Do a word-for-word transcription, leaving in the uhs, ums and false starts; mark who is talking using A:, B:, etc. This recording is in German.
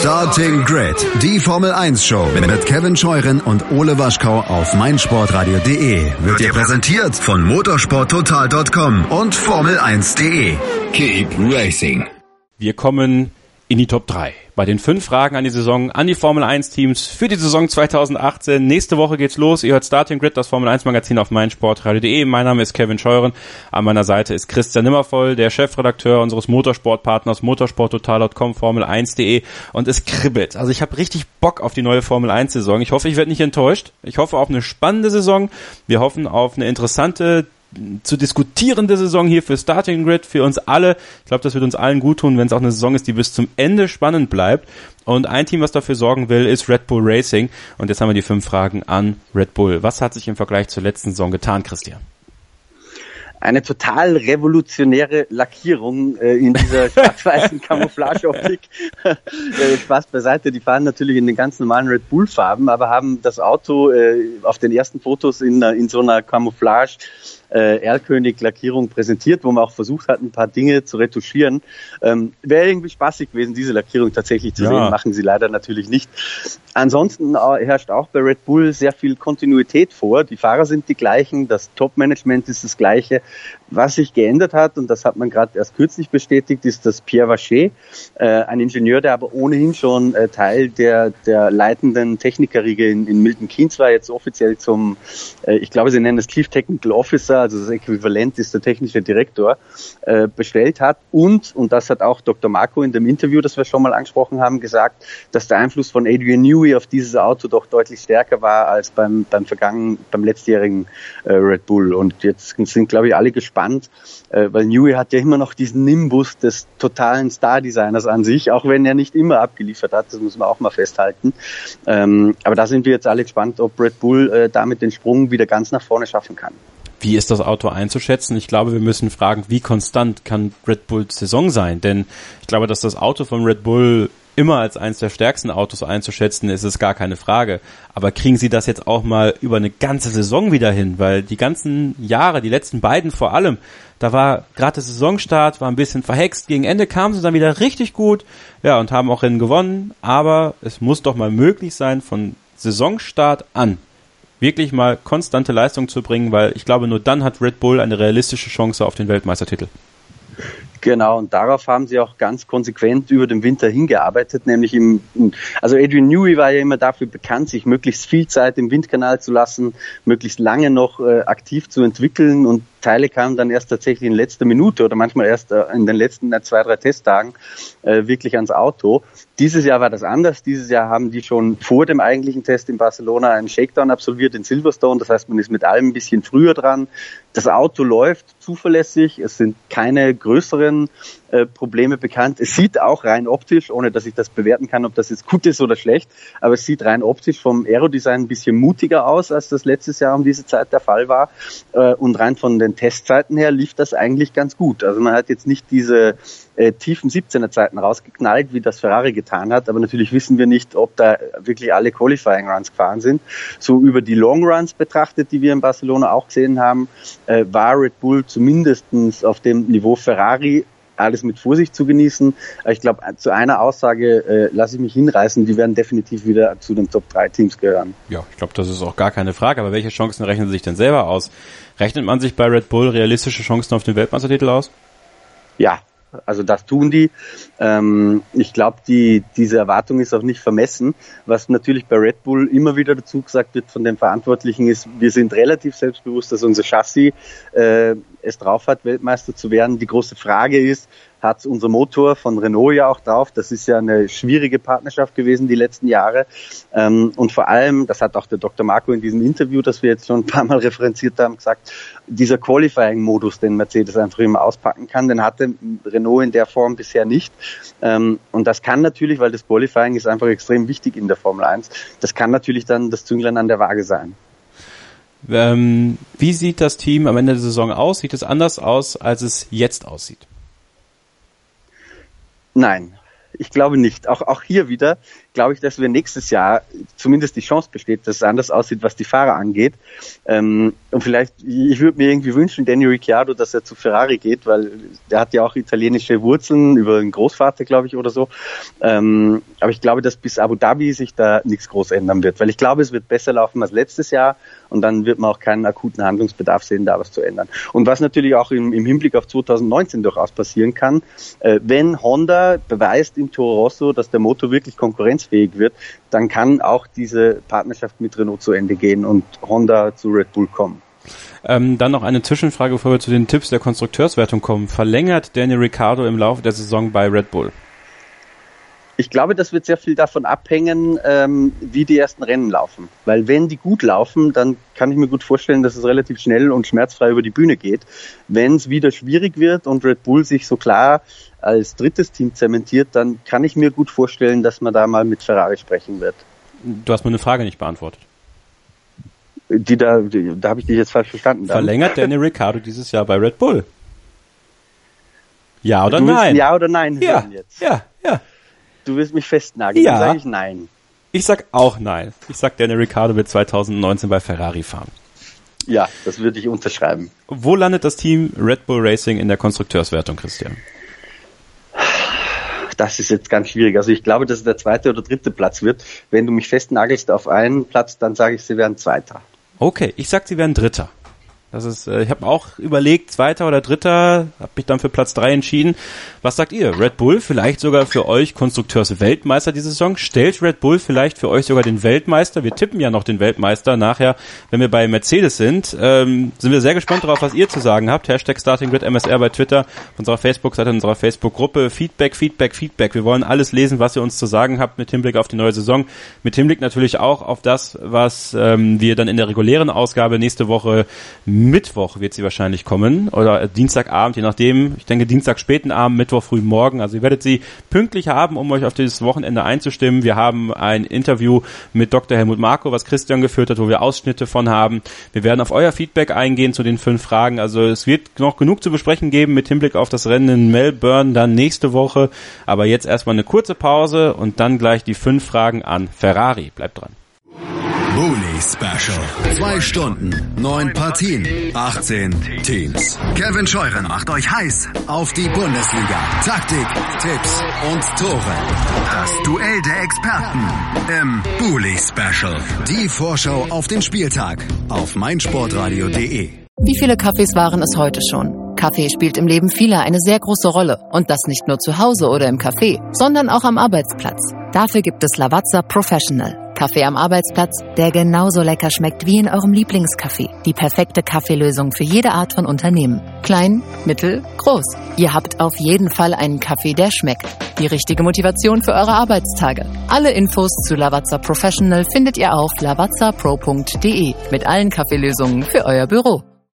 A: Starting Grid, die Formel eins Show mit Kevin Scheuren und Ole Waschkau auf meinsportradio punkt de wird dir präsentiert von motorsporttotal punkt com und formel eins punkt de. Keep racing.
B: Wir kommen in die Top drei. Bei den fünf Fragen an die Saison, an die Formel eins Teams für die Saison zweitausendachtzehn. Nächste Woche geht's los. Ihr hört Starting Grid, das Formel eins Magazin auf meinsportradio punkt de. Mein Name ist Kevin Scheuren. An meiner Seite ist Christian Nimmervoll, der Chefredakteur unseres Motorsportpartners motorsporttotal punkt com, formel eins punkt de. Und es kribbelt. Also ich habe richtig Bock auf die neue Formel eins Saison. Ich hoffe, ich werde nicht enttäuscht. Ich hoffe auf eine spannende Saison. Wir hoffen auf eine interessante, zu diskutierende Saison hier für Starting Grid, für uns alle. Ich glaube, das wird uns allen gut tun, wenn es auch eine Saison ist, die bis zum Ende spannend bleibt. Und ein Team, was dafür sorgen will, ist Red Bull Racing. Und jetzt haben wir die fünf Fragen an Red Bull. Was hat sich im Vergleich zur letzten Saison getan, Christian?
C: Eine total revolutionäre Lackierung äh, in dieser schwarz-weißen Camouflage-Optik. äh, Spaß beiseite, die fahren natürlich in den ganz normalen Red Bull-Farben, aber haben das Auto äh, auf den ersten Fotos in, in so einer Camouflage äh, Erlkönig-Lackierung präsentiert, wo man auch versucht hat, ein paar Dinge zu retuschieren. Ähm, Wäre irgendwie spaßig gewesen, diese Lackierung tatsächlich zu ja. sehen, machen sie leider natürlich nicht. Ansonsten herrscht auch bei Red Bull sehr viel Kontinuität vor. Die Fahrer sind die gleichen, das Top-Management ist das gleiche. Was sich geändert hat, und das hat man gerade erst kürzlich bestätigt, ist, dass Pierre Vacher, äh, ein Ingenieur, der aber ohnehin schon äh, Teil der der leitenden Technikerriege in, in Milton Keynes war, jetzt offiziell zum, äh, ich glaube, sie nennen es Chief Technical Officer, also das Äquivalent ist der technische Direktor, äh, bestellt hat. Und, und das hat auch Doktor Marco in dem Interview, das wir schon mal angesprochen haben, gesagt, dass der Einfluss von Adrian Newey auf dieses Auto doch deutlich stärker war als beim beim vergangenen, beim letztjährigen äh, Red Bull. Und jetzt sind, glaube ich, alle gespannt, äh, weil Newey hat ja immer noch diesen Nimbus des totalen Star-Designers an sich, auch wenn er nicht immer abgeliefert hat, das muss man auch mal festhalten. Ähm, aber da sind wir jetzt alle gespannt, ob Red Bull äh, damit den Sprung wieder ganz nach vorne schaffen kann.
B: Wie ist das Auto einzuschätzen? Ich glaube, wir müssen fragen, wie konstant kann Red Bulls Saison sein? Denn ich glaube, dass das Auto von Red Bull immer als eines der stärksten Autos einzuschätzen ist, ist gar keine Frage. Aber kriegen sie das jetzt auch mal über eine ganze Saison wieder hin? Weil die ganzen Jahre, die letzten beiden vor allem, da war gerade der Saisonstart, war ein bisschen verhext. Gegen Ende kamen sie dann wieder richtig gut, ja, und haben auch Rennen gewonnen. Aber es muss doch mal möglich sein, von Saisonstart an wirklich mal konstante Leistung zu bringen, weil ich glaube, nur dann hat Red Bull eine realistische Chance auf den Weltmeistertitel.
C: Genau, und darauf haben sie auch ganz konsequent über den Winter hingearbeitet, nämlich im, also Adrian Newey war ja immer dafür bekannt, sich möglichst viel Zeit im Windkanal zu lassen, möglichst lange noch äh, aktiv zu entwickeln, und Teile kamen dann erst tatsächlich in letzter Minute oder manchmal erst äh, in den letzten äh, zwei, drei Testtagen äh, wirklich ans Auto. Dieses Jahr war das anders. Dieses Jahr haben die schon vor dem eigentlichen Test in Barcelona einen Shakedown absolviert in Silverstone. Das heißt, man ist mit allem ein bisschen früher dran. Das Auto läuft zuverlässig. Es sind keine größeren äh, Probleme bekannt. Es sieht auch rein optisch, ohne dass ich das bewerten kann, ob das jetzt gut ist oder schlecht, aber es sieht rein optisch vom Aerodesign ein bisschen mutiger aus, als das letztes Jahr um diese Zeit der Fall war. Äh, und rein von den Testzeiten her lief das eigentlich ganz gut. Also man hat jetzt nicht diese äh, tiefen siebzehner Zeiten rausgeknallt, wie das Ferrari getan hat, aber natürlich wissen wir nicht, ob da wirklich alle Qualifying Runs gefahren sind. So über die Long Runs betrachtet, die wir in Barcelona auch gesehen haben, äh, war Red Bull zumindestens auf dem Niveau Ferrari, alles mit Vorsicht zu genießen. Ich glaube, zu einer Aussage äh, lasse ich mich hinreißen, die werden definitiv wieder zu den Top drei Teams gehören.
B: Ja, ich glaube, das ist auch gar keine Frage, aber welche Chancen rechnen Sie sich denn selber aus? Rechnet man sich bei Red Bull realistische Chancen auf den Weltmeistertitel aus?
C: Ja, also das tun die. Ähm, ich glaube, die diese Erwartung ist auch nicht vermessen. Was natürlich bei Red Bull immer wieder dazu gesagt wird von den Verantwortlichen ist, wir sind relativ selbstbewusst, dass unser Chassis äh, es drauf hat, Weltmeister zu werden. Die große Frage ist, hat unser Motor von Renault ja auch drauf. Das ist ja eine schwierige Partnerschaft gewesen die letzten Jahre. Ähm, und vor allem, das hat auch der Doktor Marco in diesem Interview, das wir jetzt schon ein paar Mal referenziert haben, gesagt, dieser Qualifying-Modus, den Mercedes einfach immer auspacken kann, den hatte Renault in der Form bisher nicht. Ähm, und das kann natürlich, weil das Qualifying ist einfach extrem wichtig in der Formel eins, das kann natürlich dann das Zünglein an der Waage sein.
B: Ähm, wie sieht das Team am Ende der Saison aus? Sieht es anders aus, als es jetzt aussieht?
C: Nein. Ich glaube nicht. Auch, auch hier wieder glaube ich, dass wir nächstes Jahr zumindest die Chance besteht, dass es anders aussieht, was die Fahrer angeht. Ähm, und vielleicht, ich würde mir irgendwie wünschen, Danny Ricciardo, dass er zu Ferrari geht, weil der hat ja auch italienische Wurzeln über einen Großvater, glaube ich, oder so. Ähm, aber ich glaube, dass bis Abu Dhabi sich da nichts groß ändern wird, weil ich glaube, es wird besser laufen als letztes Jahr und dann wird man auch keinen akuten Handlungsbedarf sehen, da was zu ändern. Und was natürlich auch im, im Hinblick auf zwanzig neunzehn durchaus passieren kann, äh, wenn Honda beweist im Toro Rosso, dass der Motor wirklich konkurrenzfähig wird, dann kann auch diese Partnerschaft mit Renault zu Ende gehen und Honda zu Red Bull kommen.
B: Ähm, dann noch eine Zwischenfrage, bevor wir zu den Tipps der Konstrukteurswertung kommen. Verlängert Daniel Ricciardo im Laufe der Saison bei Red Bull?
C: Ich glaube, das wird sehr viel davon abhängen, ähm, wie die ersten Rennen laufen. Weil wenn die gut laufen, dann kann ich mir gut vorstellen, dass es relativ schnell und schmerzfrei über die Bühne geht. Wenn es wieder schwierig wird und Red Bull sich so klar als drittes Team zementiert, dann kann ich mir gut vorstellen, dass man da mal mit Ferrari sprechen wird.
B: Du hast mir eine Frage nicht beantwortet.
C: Die da, die, da habe ich dich jetzt falsch verstanden.
B: Verlängert Daniel Ricciardo dieses Jahr bei Red Bull? Ja oder
C: du
B: nein?
C: Ja oder nein
B: ja,
C: hören jetzt.
B: Ja, ja.
C: Du willst mich festnageln,
B: ja.
C: Dann sage ich nein.
B: Ich sag auch nein. Ich sag, Daniel Ricciardo wird zwanzig neunzehn bei Ferrari fahren.
C: Ja, das würde ich unterschreiben.
B: Wo landet das Team Red Bull Racing in der Konstrukteurswertung, Christian?
C: Das ist jetzt ganz schwierig. Also ich glaube, dass es der zweite oder dritte Platz wird. Wenn du mich festnagelst auf einen Platz, dann sage ich, sie werden Zweiter.
B: Okay, ich sag, sie werden Dritter. Das ist, äh, ich habe auch überlegt, Zweiter oder Dritter, habe mich dann für Platz drei entschieden. Was sagt ihr? Red Bull vielleicht sogar für euch Konstrukteursweltmeister diese Saison? Stellt Red Bull vielleicht für euch sogar den Weltmeister? Wir tippen ja noch den Weltmeister nachher, wenn wir bei Mercedes sind. Ähm, sind wir sehr gespannt darauf, was ihr zu sagen habt. Hashtag StartingGridMSR bei Twitter, auf unserer Facebook-Seite, unserer Facebook-Gruppe. Feedback, Feedback, Feedback. Wir wollen alles lesen, was ihr uns zu sagen habt mit Hinblick auf die neue Saison. Mit Hinblick natürlich auch auf das, was ähm, wir dann in der regulären Ausgabe nächste Woche Mittwoch wird sie wahrscheinlich kommen oder Dienstagabend, je nachdem. Ich denke Dienstag späten Abend, Mittwoch früh morgen. Also ihr werdet sie pünktlich haben, um euch auf dieses Wochenende einzustimmen. Wir haben ein Interview mit Doktor Helmut Marko, was Christian geführt hat, wo wir Ausschnitte von haben. Wir werden auf euer Feedback eingehen zu den fünf Fragen. Also es wird noch genug zu besprechen geben mit Hinblick auf das Rennen in Melbourne dann nächste Woche. Aber jetzt erstmal eine kurze Pause und dann gleich die fünf Fragen an Ferrari. Bleibt dran.
A: Bully Special. Zwei Stunden, neun Partien, achtzehn Teams. Kevin Scheuren macht euch heiß auf die Bundesliga. Taktik, Tipps und Tore. Das Duell der Experten im Bully Special. Die Vorschau auf den Spieltag auf meinsportradio punkt de.
D: Wie viele Kaffees waren es heute schon? Kaffee spielt im Leben vieler eine sehr große Rolle. Und das nicht nur zu Hause oder im Café, sondern auch am Arbeitsplatz. Dafür gibt es Lavazza Professional. Kaffee am Arbeitsplatz, der genauso lecker schmeckt wie in eurem Lieblingscafé. Die perfekte Kaffeelösung für jede Art von Unternehmen. Klein, mittel, groß. Ihr habt auf jeden Fall einen Kaffee, der schmeckt. Die richtige Motivation für eure Arbeitstage. Alle Infos zu Lavazza Professional findet ihr auf lavazza pro punkt de mit allen Kaffeelösungen für euer Büro.